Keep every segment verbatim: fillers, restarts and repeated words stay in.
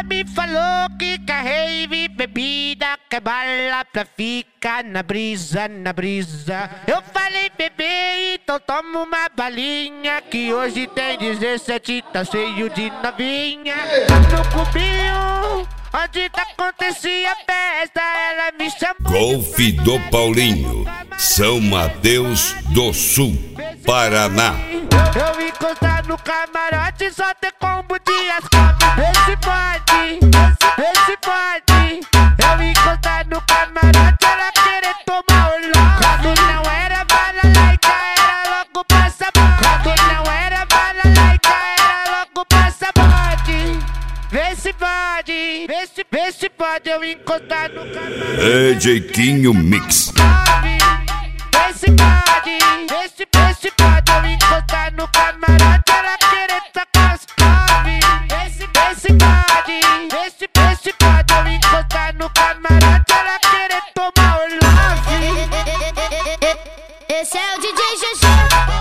Ela me falou que quer rave, bebida, quer bala pra ficar na brisa, na brisa. Eu falei, bebê, então toma uma balinha, que hoje tem dezessete, tá cheio de novinha. No cubinho, onde tá acontecia a festa, ela me chamou. Golfe do Paulinho, São Mateus do Sul, Paraná. Eu encostar no camarote, só ter combo de ascalpe. Esse pode, esse pode. Eu encostar no camarote, ela querer tomar o louco. Quando não era balalaica, era logo passaporte. Quando não era balalaica, era logo passaporte. Vê se pode, vê se, vê se pode eu encostar no camarote. É Jeitinho Mix. Vê se pode, vê se, vê se pode eu encostar no camarote, ela querer tacar os cove. Vê se, vê se pode, vê se, vê se pode eu encostar no camarote, ela querer tomar o love. Esse é o D J G G.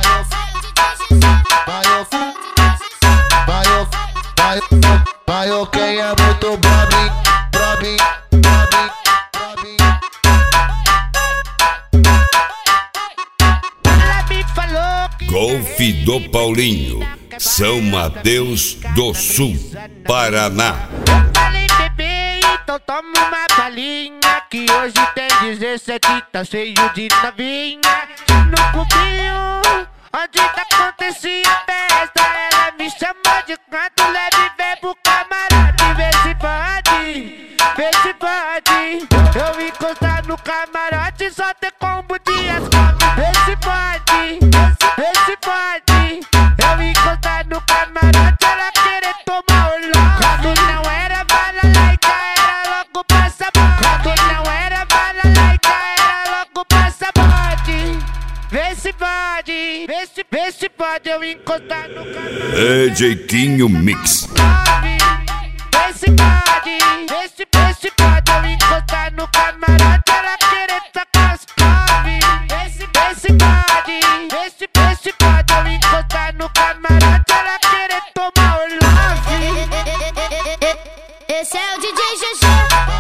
Vai, ok, é muito brabinho, brabinho, brabinho, brabinho. Ela me falou que Golfe do Paulinho, São Mateus do Sul, Paraná. eu falei, bebê, então toma uma balinha, que hoje tem dezessete, tá cheio de novinha. No cubinho, onde tá acontecia a festa, ela me chamou de canto, leve, vem pro camarote. Vê se pode, vê se pode. Eu encostar no camarote, só ter combo de ascalpe. Vê se pode, vê se pode. Eu encostar no camarote, ela querer tomar o louco. Quando não era balalaica, era logo passaporte. Quando não era balalaica, era logo passaporte. Vê se pode, vê se, vê se pode eu encostar no camarote. É Jeitinho Mix. Vê se pode, vê se, vê se pode eu encostar no camarote, ela querer tacar os cove. Vê se, vê se pode, vê se, vê se pode eu encostar no camarote, ela querer tomar o love. Esse é o D J G G.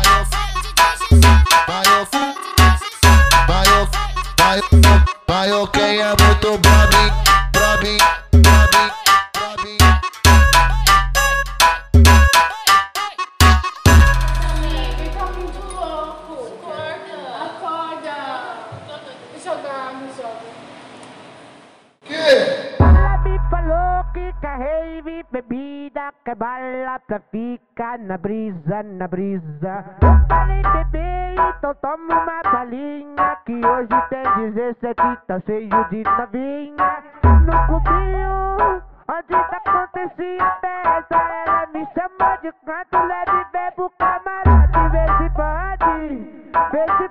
Vai, vai, ok, é muito brabinho, brabinho, brabinho, brabinho. Tá muito louco. Acorda. Acorda. Deixa eu dar no jogo. Ela me falou que quer rave, bebida, quer bala pra ficar na brisa, na brisa. Eu falei, bebê, então toma uma balinha, que hoje tem dezessete, tá cheio de novinha. No cubinho, onde tá acontecia a festa, ela me chamou de canto, leve, vem pro camarote. Vê se pode, vê se